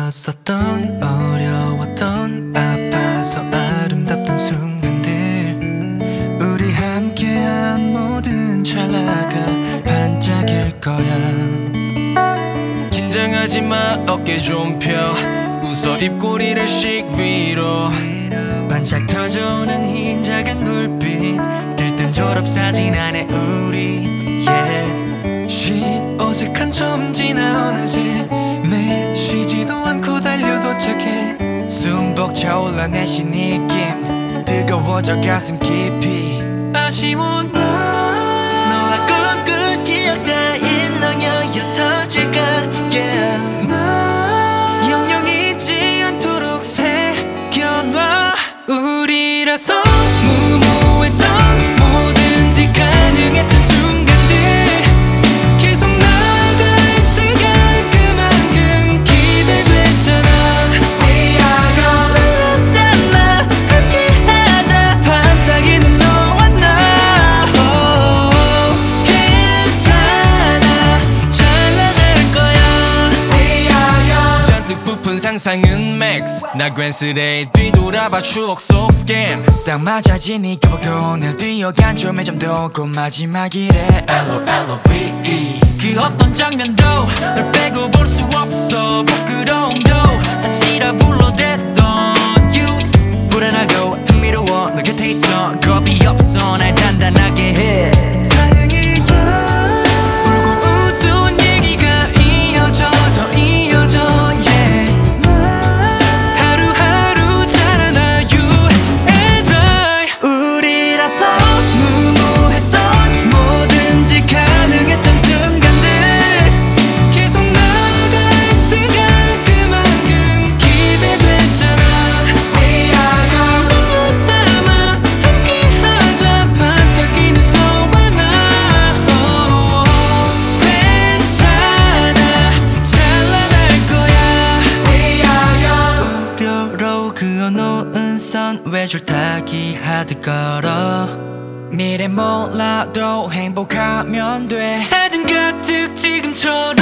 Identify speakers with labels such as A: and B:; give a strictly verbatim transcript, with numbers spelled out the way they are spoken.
A: 힘들었었던 어려웠던 아파서 아름답던 순간들 우리 함께한 모든 찰나가 반짝일 거야. 긴장하지 마 어깨 좀 펴 웃어 입꼬리를 씩 위로 반짝 터져오는 흰 작은 불빛 들뜬 졸업사진 안에 우리 yeah. 쉿 어색한 처음 지나 어느새 매일 쉬지도 않고 달려 도착해 숨 벅차올라 내쉬 느낌 뜨거워져 가슴 깊이 아쉬운 나 너와 꿈꾼 기억 다 일렁여여 터질까 yeah. 나 영영 잊지 않도록 새겨놔 우리라서 무모했던 뭐든지 가능했던 순간들 계속 나아갈 시간 그만큼 기대됐잖아. 떠났단 말 함께하자 반짝이는 너와 나 oh, 괜찮아 잘 나갈 거야. 잔뜩 부푼 상상은 맥스 나 괜스레 뒤돌아봐 추억 속 스캔 딱 맞아진 이 교복도 늘 뛰어간 저 매점도 곧 마지막이래 LOLOVE 그 어떤 장면도 널 빼고 볼 수 없어 부끄러움도 다 치라 불러댔던 use 불안하고 흥미로워 너 곁에 있어 겁이 없어 날 단단하게 해 다행이야 울고 웃던 얘기가 이어져 더 이어져 yeah. 하루하루 자라나 you and I 우리라서 무모했던 뭐든지 가능했던 순간들 계속 나아갈 시간 그만큼 기대됐잖아. 떠났다마 함께하자 반짝이는 너와 나 oh, 괜찮아 잘 나갈 거야. 우려로 그어놓은 선 외줄타기 하드 걸어 미래 몰라도 행복하면 돼 사진 가득 지금처럼